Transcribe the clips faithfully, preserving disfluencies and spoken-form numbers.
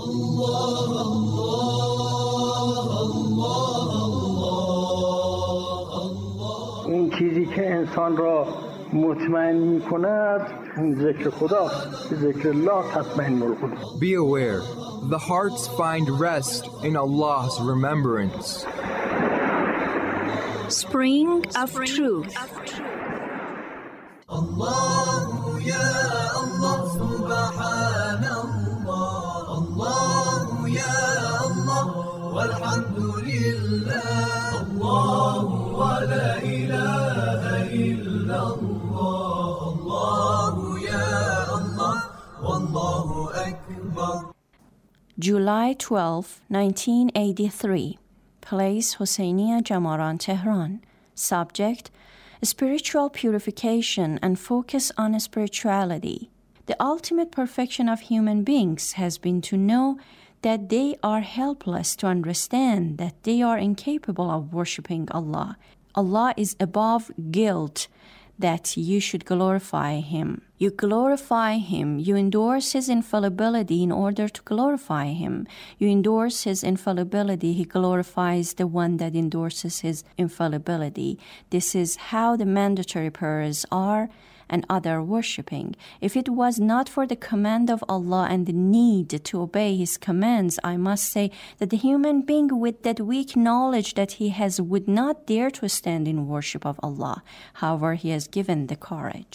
اون چیزی که انسان را مطمئن می‌کند ذکر خدا، ذکر الله تطمئن القلوب. Be aware, the hearts find rest in Allah's remembrance. Spring of Truth. Allah ya Allah subhanallah, Allah ya Allah walhamdulillah, Allah wa la ilaha illallah, Allah ya Allah wallahu akbar. July twelfth, nineteen eighty-three. Place Hosseiniya Jamaran, Tehran. Subject: Spiritual purification and focus on spirituality. The ultimate perfection of human beings has been to know that they are helpless, to understand that they are incapable of worshiping Allah. Allah is above guilt, that you should glorify Him. You glorify Him. You endorse His infallibility in order to glorify Him. You endorse His infallibility. He glorifies the one that endorses His infallibility. This is how the mandatory prayers are and other worshipping. If it was not for the command of Allah and the need to obey His commands, I must say that the human being with that weak knowledge that he has would not dare to stand in worship of Allah. However, He has given the courage.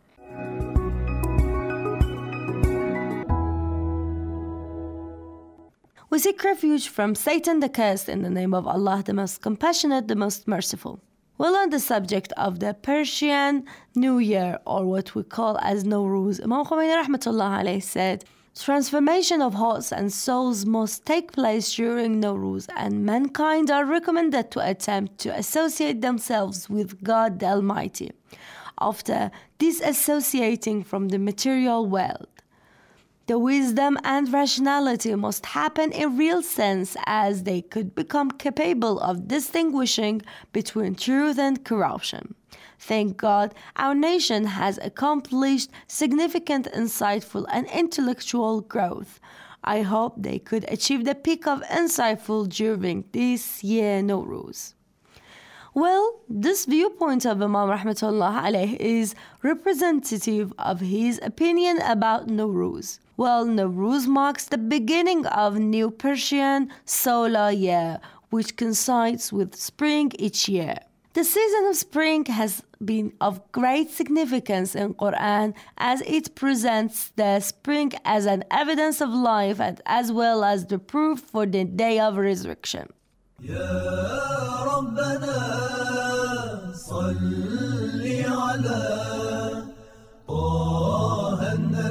We seek refuge from Satan the cursed in the name of Allah, the most compassionate, the most merciful. Well, on the subject of the Persian New Year, or what we call as Nowruz, Imam Khomeini rahmatullah alayhi said, transformation of hearts and souls must take place during Nowruz, and mankind are recommended to attempt to associate themselves with God the Almighty after disassociating from the material world. The wisdom and rationality must happen in real sense, as they could become capable of distinguishing between truth and corruption. Thank God, our nation has accomplished significant, insightful, and intellectual growth. I hope they could achieve the peak of insightful during this year Nowruz. Well, this viewpoint of Imam rahmatullah alayh is representative of his opinion about Nowruz. Well, Nowruz marks the beginning of new Persian solar year, which coincides with spring each year. The season of spring has been of great significance in Quran, as it presents the spring as an evidence of life and as well as the proof for the day of resurrection. يا ربنا صل على طه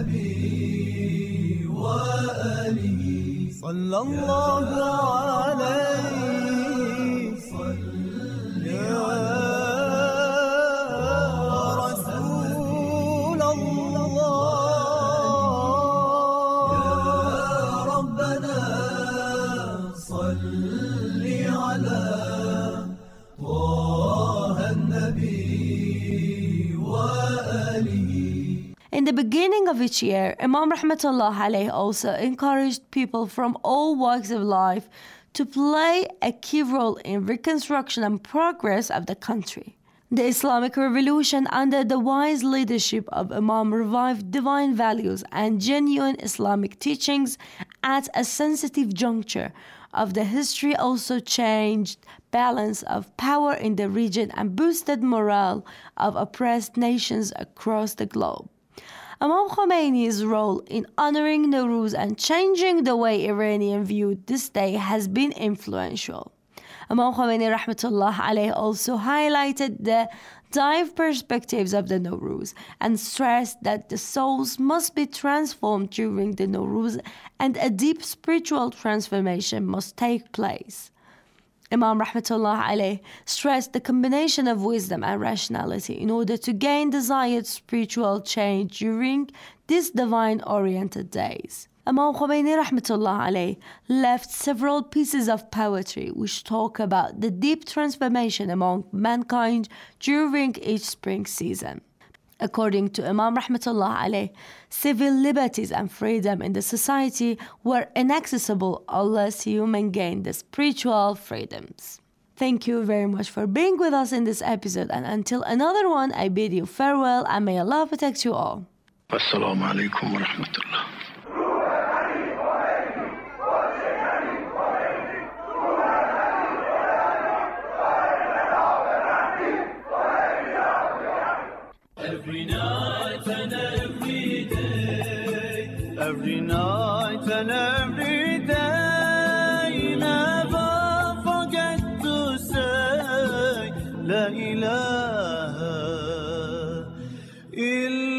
النبي وآله صلى الله عليه صل يا رسول الله يا ربنا صل على طه النبي وآله. In the beginning of each year, Imam rahmatullah alayh also encouraged people from all walks of life to play a key role in reconstruction and progress of the country. The Islamic revolution under the wise leadership of Imam revived divine values and genuine Islamic teachings at a sensitive juncture of the history, also changed balance of power in the region and boosted morale of oppressed nations across the globe. Imam Khomeini's role in honoring Nowruz and changing the way Iranians viewed this day has been influential. Imam Khomeini rahmatullah alayh also highlighted the dive perspectives of the Nowruz and stressed that the souls must be transformed during the Nowruz and a deep spiritual transformation must take place. Imam rahmatullah alayh stressed the combination of wisdom and rationality in order to gain desired spiritual change during these divine-oriented days. Imam Khomeini rahmatullah alayh left several pieces of poetry which talk about the deep transformation among mankind during each spring season. According to Imam Rahmatullah alayh, civil liberties and freedom in the society were inaccessible unless human gained the spiritual freedoms. Thank you very much for being with us in this episode, and until another one, I bid you farewell and may Allah protect you all. Assalamu alaikum wa rahmatullah. Every night and every day, every night and every day, never forget to say La ilaha illa